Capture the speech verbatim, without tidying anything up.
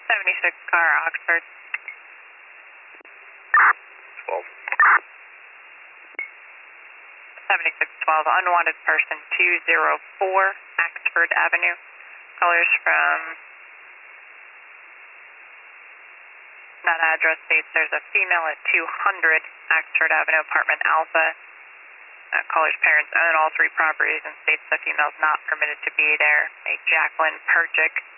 seventy-six car, Oxford. twelve. seventy-six twelve, unwanted person two zero four, Axford Avenue. Callers from that address states there's a female at two hundred Axford Avenue, apartment Alpha. Uh, caller's parents own all three properties and states the female is not permitted to be there. A Jacqueline Perchick